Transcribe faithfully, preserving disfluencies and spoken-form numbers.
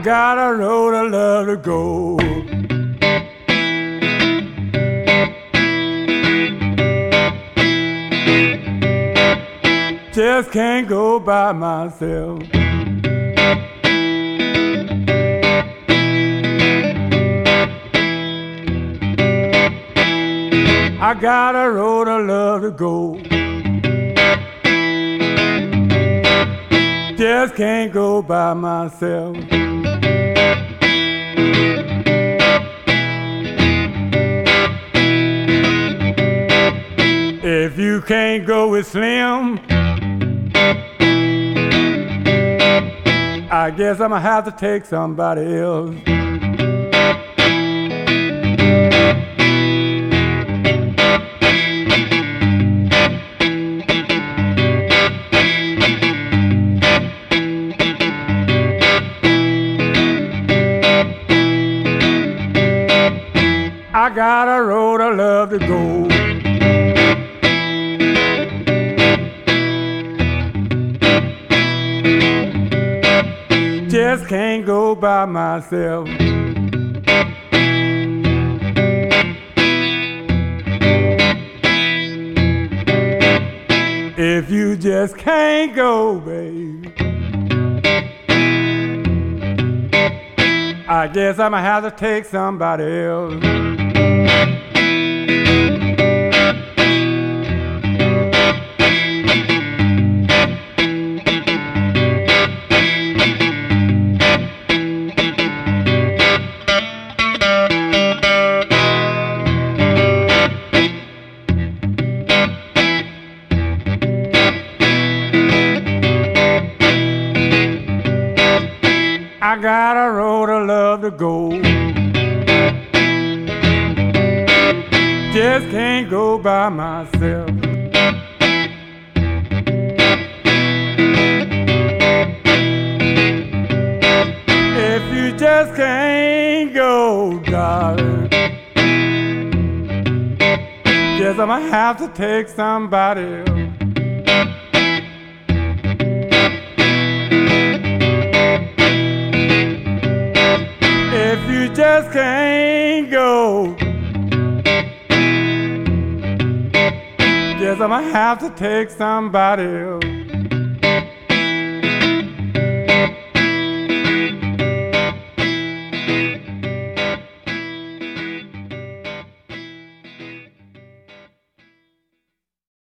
got a road I love to go. Just can't go by myself. I got a road I love to go. Just can't go by myself. If you can't go with Slim, I guess I'm gonna have to take somebody else. I got a road I love to go. Just can't go by myself. If you just can't go, baby, I guess I'm gonna have to take somebody else. I got a road I love to go. Just can't go by myself. If you just can't go, darling, guess I'm gonna have to take somebody else. If you just can't go, guess I'm gonna have to take somebody else.